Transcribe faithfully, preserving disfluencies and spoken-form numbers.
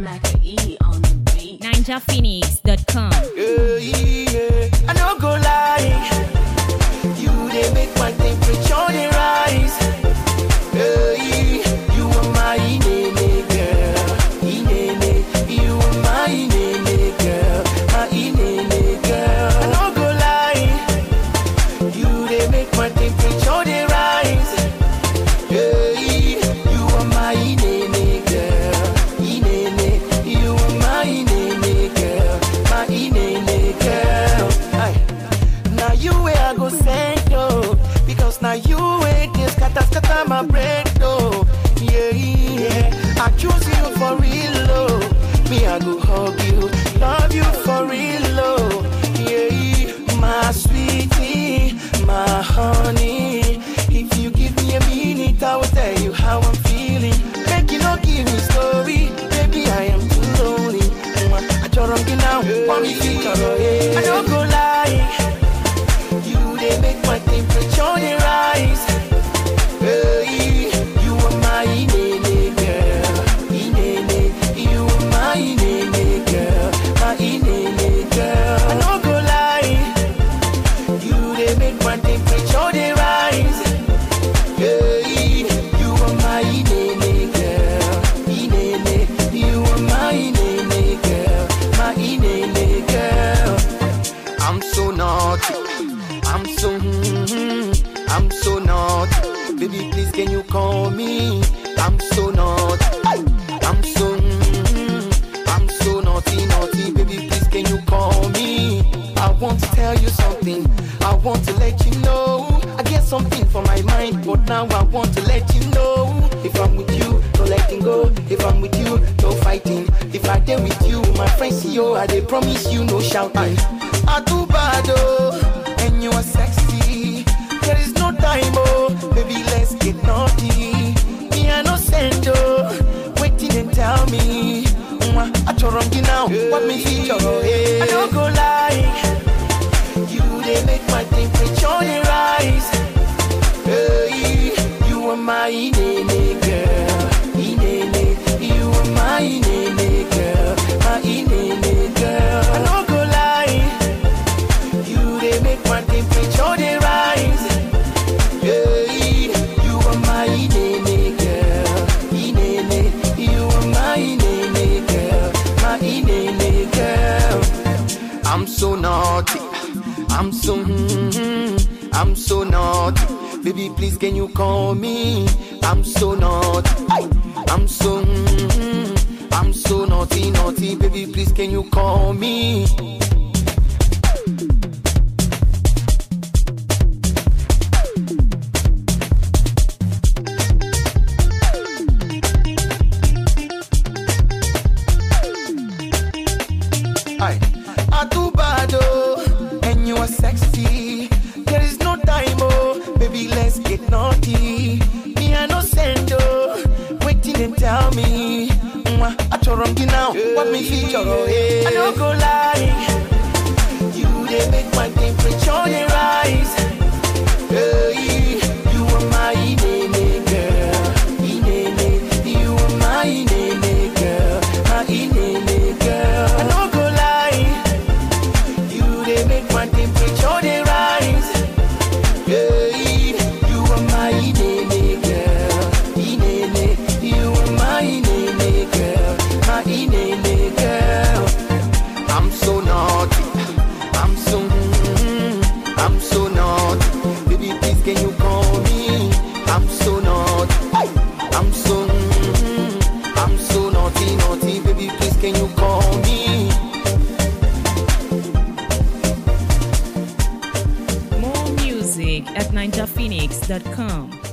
Maca E on the beat. ninja phoenix dot com. Yeah, yeah, I don't go lie. You they make my temperature they rise. Yeah, you are my inene girl, inene. You are my inene girl, my inene girl. I don't go lie. You they make my temperature they rise. Yeah, you are my inene girl, inene. You are my inene girl, my inene girl. Aye. Now you where I go send though, because now you ain't this scatter scatter my brain though. Yeah, yeah. I choose you for real though. Me I go hug you, love you for real though. Yeah, my sweetie, my honey. If you give me a minute, I will tell you how I'm feeling. Make you not give me story, baby I am too lonely. I just run now, want me feature, yeah. I don't go lie. You they make my temperature they rise. Hey, you are my inene girl, inene. You are my inene girl, my inene girl. I don't go lie. You they make my temperature they rise. Hey, you are my inene girl, inene. You are my inene girl, my inene girl. I'm so naughty. I'm so, mm, I'm so naughty. Baby, please can you call me? I'm so naughty. I'm so, mm, I'm so naughty, naughty. Baby, please can you call me? I want to tell you something. I want to let you know. I get something for my mind, but now I want to let you know. If I'm with you, no letting go. If I'm with you, no fighting. If I dare with you, my friends, yo, I they promise you no shouting. I do bad, oh, and you are sexy. There is no time, oh, baby, let's get naughty. Me, I no send, oh, waiting and tell me. I told you now, what me feature, I don't go lie. You, they make my temperature they rise. Hey, you are my inene girl, inene. You are my inene girl, my inene girl. I don't go lie. You, they make my temperature they rise. Hey, you are my inene girl, inene. You are my inene girl, my inene girl. I'm so naughty. I'm so, mm, I'm so naughty. Baby, please can you call me? I'm so naughty. I'm so, mm, I'm so naughty, naughty. Baby, please can you call me? Aye. I do bad, oh, and you are sexy. There is no time, oh, baby, let's get naughty. Me, I no send, oh, waiting and tell me. I told you now, what me feature, oh, yeah. I don't go lie. You, they make my temperature they rise. Hey, you are my inene girl, inene. You are my inene girl, my inene girl. I don't go lie. You, they make my temperature they rise. Hey, you are my inene girl, inene. You are my inene girl, my inene girl. I'm so naughty. I'm so, mm, I'm so naughty. Baby, please can you call me? I'm so naughty. I'm so, mm, I'm so naughty, naughty. Baby, please can you call me? More music at ninja phoenix dot com.